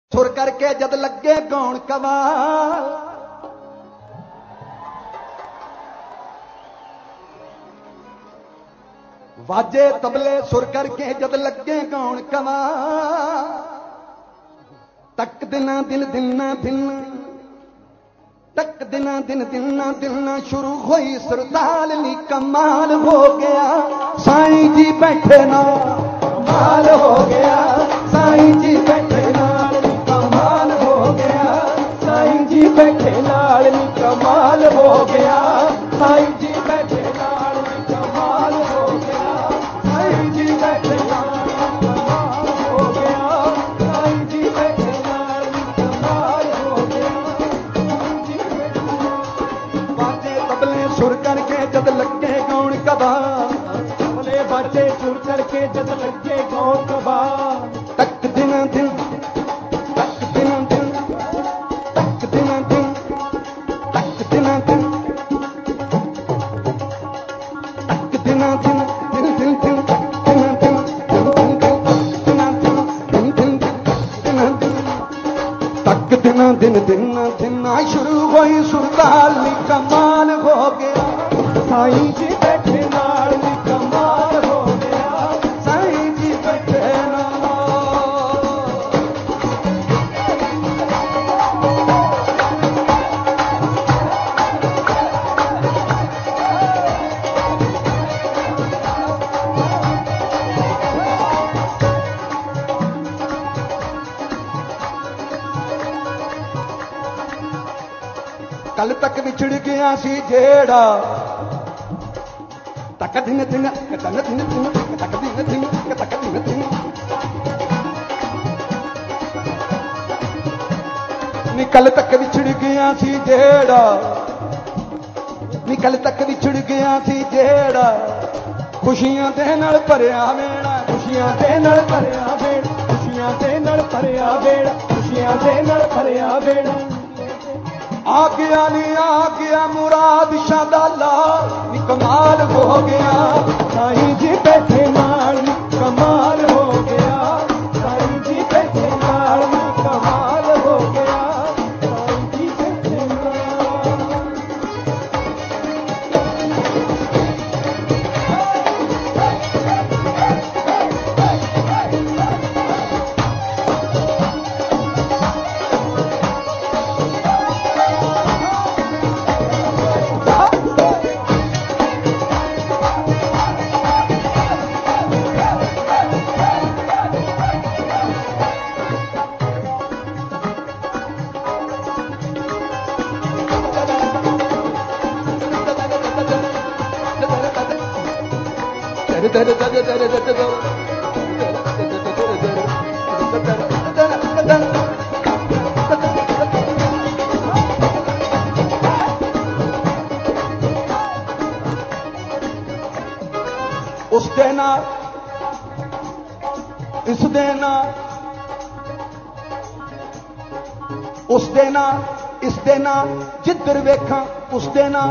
सुर करके जद लगे गाउण कवाल, वाजे तबले सुर करके जद लगे गाउण कवाल, तक दिना दिन दिना दिन, तक दिना दिन दिना दिना शुरू हुई सुरताल नी कमाल हो गया। साईं जी बैठे ना कमाल हो गया, साईं जी बैठे नाल नी कमाल हो गया, साईं जी बैठे नाल नी कमाल हो गया, साईं जी बैठे नाल नी कमाल हो गया, साईं जी बैठे नाल नी कमाल हो गया, साईं जी बैठे नाल नी कमाल हो गया। बाजे तबले सुर करके जद लगे गाउण कवाल, तबले बाजे सुर करके जद लगे गाउण कवाल, तक दिना दिन, तक दिना दिन, तक दिना दिन, तक दिना दिन, तक दिना दिन, दिन दिन दिन, दिना दिन, दिन दिन दिन, दिना दिन, दिन दिन दिना दिन, तक दिना दिन दिना दिना शुरू हुई सुरताल नी कमाल हो गया। साईं जी बैठे नाल नी कमाल हो गया, साईं जी बैठे नाल। कल तक विछड़ गया सी जेड़ा, तक दिन दिन, तक दिन दिन, तक दिन दिन, तक दिन दिन, निकल तक विछड़ गया सी जेड़ा, निकल तक विछड़ गया सी जेड़ा, खुशियां दे नाल भरिया वेड़ा, खुशियां दे नाल भरिया वेड़ा, खुशियां दे नाल भरिया वेड़ा, खुशियां दे नाल भरिया वेड़ा। आ गया नी आ गया मुराद शाह दा लाल नी कमाल हो गया। साईं जी बैठे नाल नी कमाल हो गया, साईं जी बैठे नाल नी कमाल हो गया, साईं जी बैठे नाल। उस देना इस देना, उस देना इस देना, जिधर वेखा उस देना,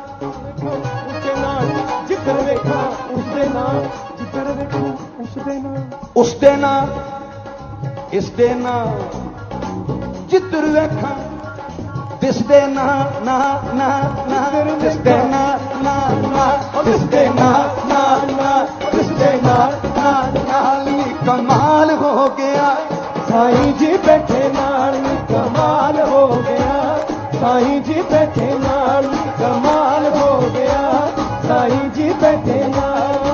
जिधर वेखा उस देना, जिधर वेखा उस देना, उस देना इस देना, जिधर वेखा दिस देना ना ना ना, दिस देना ना ना, दिस देना ना ना, दिस देना ना ना, नी कमाल हो गया। साईं जी बैठे नाल नी कमाल हो गया, साईं जी बैठे नाल नी कमाल हो गया, साईं जी बैठे नाल।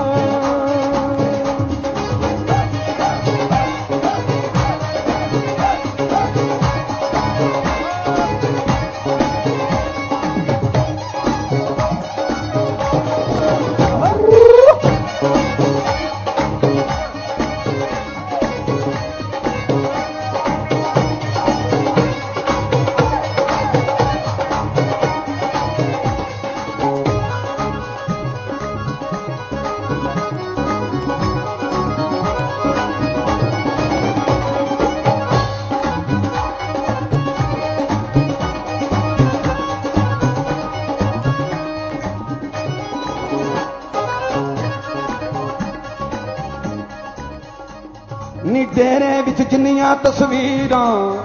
जिन्नियां तस्वीरां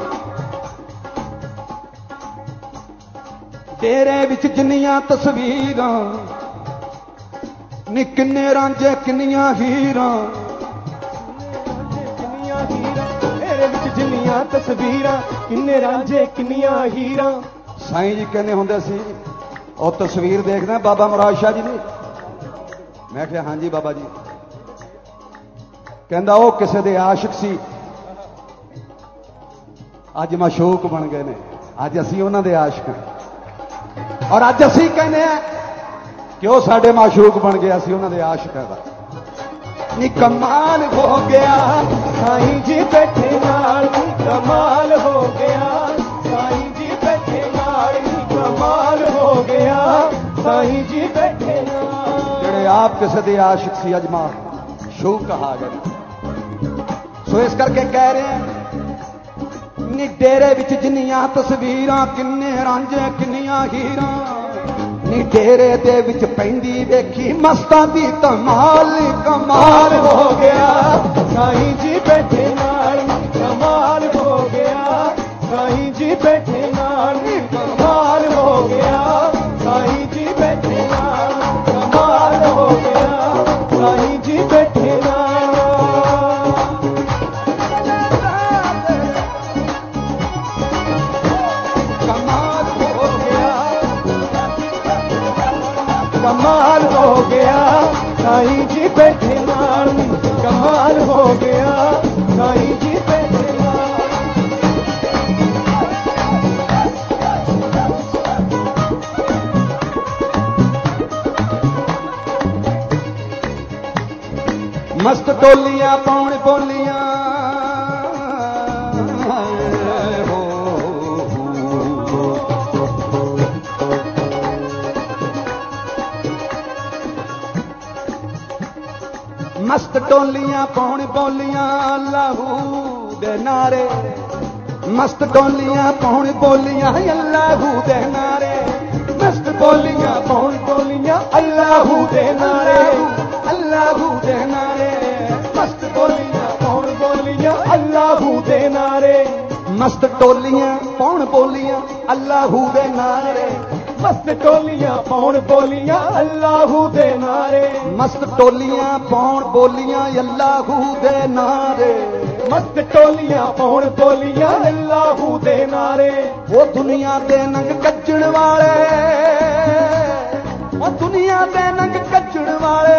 डेरे विच जिन्नियां तस्वीरां नी किन्ने रांझे किन्नियां हीरां जिन्नियां तस्वीरां किन्ने रांझे किन्नियां हीरां। साईं जी कहने होंदे सी ਉਹ तस्वीर देखना बाबा मुराद शाह जी ने मैं क्या हाँ जी बाबा जी कहता वो किसी के आशिक सी अज माशूक बन गए ने अज असी उन्होंने आशिक हैं और अज असी कहने कि वो साडे माशूक बन गए असी उन्होंने आशिक है नी कमाल हो गया साईं जी बैठे नाल कमाल हो गया साईं जी बैठे नाल कमाल हो गया साईं जी बैठे जेड़े आप किसी के आशिक सी अज माशूक कहा गए सो इस करके कह रहे हैं नी डेरे विच जिन्नियां तस्वीरां किन्ने रांझे किन्नियां हीरां नी डेरे दे विच पैंदी देखी मस्तां दी धमाल कमाल हो गया साईं जी बैठे नाल कमाल हो गया साईं जी बैठे नाल कमाल हो गया साईं जी बैठे नाल कमाल हो गया साईं जी बैठे नाल कमाल हो गया कमाल हो गया साईं जी बैठे नाल कमाल हो गया साईं जी बैठे नाल। मस्त टोलियां पौन बोलियां मस्त टोलियां पौन बोलियां अल्लाहू दे नारे मस्त टोलियां पौन बोलियां अल्लाहू दे नारे मस्त बोलियां पौन बोलियां अल्लाहू दे नारे अल्लाहू दे नारे मस्त टोलियां कौन बोलियां अल्लाहू दे नारे मस्त टोलियां पौन बोलियां अल्लाहू दे नारे मस्त टोलियां पौन बोलियां अल्लाहू दे नारे मस्त टोलियां पौन बोलियां अल्लाहू दे नारे मस्त टोलियां पौन बोलियां अल्लाहू दे नारे। वो दुनिया दे नंग कच्चण वाले वो दुनिया दे नंग कच्चण वाले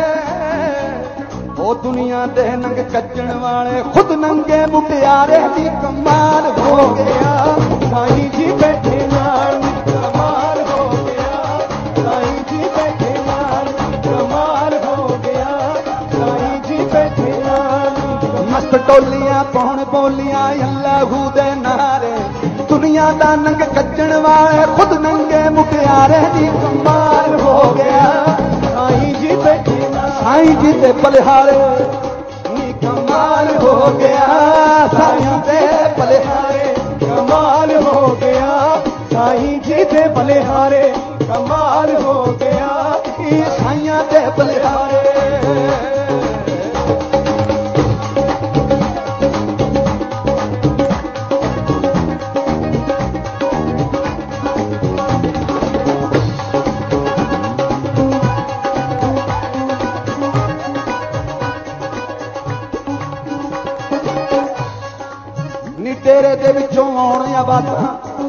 वो दुनिया दे नंग कच्चण वाले खुद नंगे मुटियारे दी कमाल हो गया साईं जी बैठे नाल कमाल हो गया साईं जी बैठे नाल कमाल हो गया साईं जी बैठे नाल। मस्त टोलियां पौन बोलियां अल्लाहू दे नारे दुनिया दा नंग कच्चण वाले खुद नंगे मुटियारे दी कमाल हो गया साईं जी बैठे नाल साईं जी ते बलिहारे नी कमाल हो गया साईं ते बलिहारे कमाल हो गया साईं जी दे बलिहारे कमाल हो गया साईं ते बलिहारे नी तेरे दे विचों आउणियां बातां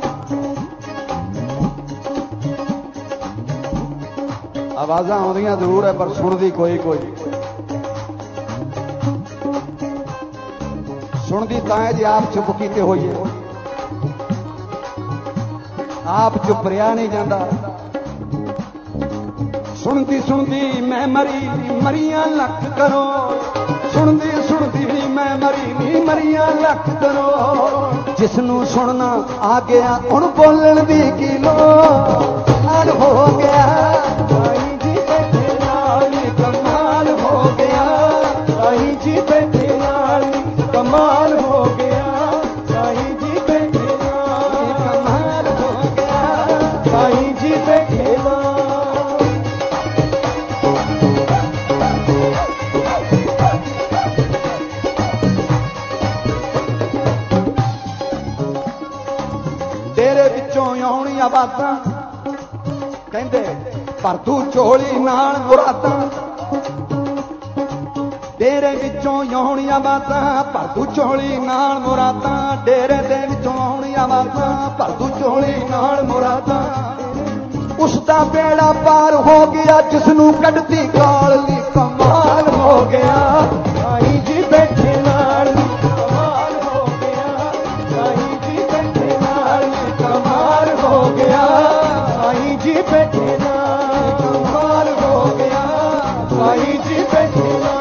आवाज़ां आउंदियां जरूर है पर सुनदी कोई कोई सुनदी तां है जी आप चुप कीते होइए आप चुप रिया नहीं जाता सुनदी सुनदी मैं मरी मरियां लख करो सुनदी सुनदी मैं मरी नी मरियां लख करो जिसनू सुनना आ गया हुण बोलण दी की लोड़ हो गया साईं जी बैठे नाल कमाल हो गया साईं जी बैठे नाल कमाल हो गया साईं जी बैठे नाल कमाल हो गया साईं जी बैठे नाल। ਵਿੱਚੋਂ ਆਉਣੀਆਂ ਬਾਤਾਂ ਕਹਿੰਦੇ ਪਰ ਤੂੰ ਝੋਲੀ ਨਾਲ ਮੁਰਾਦਾਂ ਡੇਰੇ ਵਿੱਚੋਂ ਆਉਣੀਆਂ ਬਾਤਾਂ ਪਰ ਤੂੰ ਝੋਲੀ ਨਾਲ ਮੁਰਾਦਾਂ ਡੇਰੇ ਦੇ ਵਿੱਚੋਂ ਆਉਣੀਆਂ ਬਾਤਾਂ ਪਰ ਤੂੰ ਝੋਲੀ ਨਾਲ ਮੁਰਾਦਾਂ ਉਸ ਦਾ ਬੇੜਾ ਪਾਰ ਹੋ ਗਿਆ ਜਿਸ ਨੂੰ ਕੱਢਦੀ ਕਾਲੀ ਕਮਾਲ ਹੋ ਗਿਆ ਸਾਈਂ ਜੀ ਬੈਠੇ ਨਾਲ ਕਮਾਲ ਹੋ ਗਿਆ ਸਾਈਂ ਜੀ ਬੈਠੇ ਨਾਲ ਕਮਾਲ ਹੋ ਗਿਆ ਸਾਈਂ ਜੀ ਬੈਠੇ ਨਾਲ ਕਮਾਲ ਹੋ ਗਿਆ ਸਾਈਂ ਜੀ ਬੈਠੇ ਨਾਲ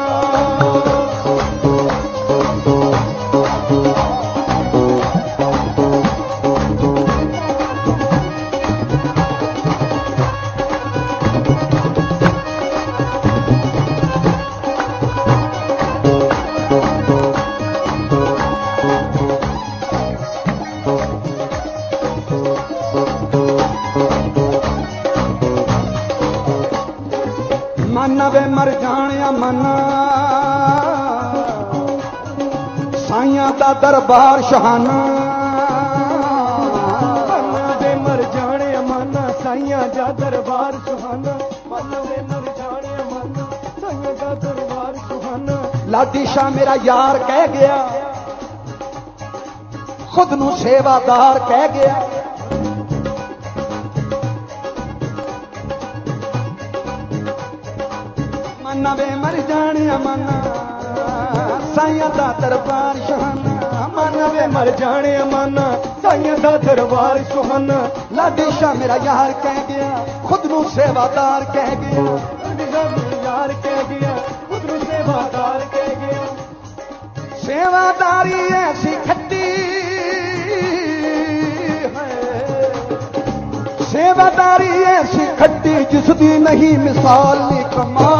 ਮਨ ਵੇ ਮਰ ਜਾਣਿਆ ਮਨ ਸਾਈਆਂ ਦਾ ਦਰਬਾਰ ਸ਼ਹਾਨਾ ਮਨ ਵੇ ਮਰ ਜਾਣਿਆ ਮਨ ਸਾਈਆਂ ਦਾ ਦਰਬਾਰ ਸੁਹਾਨਾ ਮਨ ਵੇ ਮਰ ਜਾਣਿਆ ਮਨ ਸਾਈਆਂ ਦਾ ਦਰਬਾਰ ਸੁਹਾਨਾ ਲਾਡੀ ਸ਼ਾਹ ਮੇਰਾ ਯਾਰ ਕਹਿ ਗਿਆ ਖੁਦ ਨੂੰ ਸੇਵਾਦਾਰ ਕਹਿ ਗਿਆ ਮਨ ਵੇ ਮਰ ਜਾਣਿਆ ਮਨ ਸਾਈਆਂ ਦਾ ਦਰਬਾਰ ਸ਼ਹਾਨਾ ਮਨ ਵੇ ਮਰ ਜਾਣਿਆ ਮਨ ਸਾਈਆਂ ਦਾ ਦਰਬਾਰ ਸੁਹਾਨਾ ਲਾਡੀ ਸ਼ਾਹ ਮੇਰਾ ਯਾਰ ਕਹਿ ਗਿਆ ਖੁਦ ਨੂੰ ਸੇਵਾਦਾਰ ਕਹਿ ਗਿਆ ਯਾਰ ਕਹਿ ਗਿਆ ਖੁਦ ਨੂੰ ਸੇਵਾਦਾਰ ਕਹਿ ਗਿਆ ਸੇਵਾਦਾਰੀ ਐਸੀ ਖੱਟੀ ਹੈ ਸੇਵਾਦਾਰੀ ਐਸੀ ਖੱਟੀ ਜਿਸ ਦੀ ਨਹੀਂ ਮਿਸਾਲ ਨੀ ਕਮਾਲ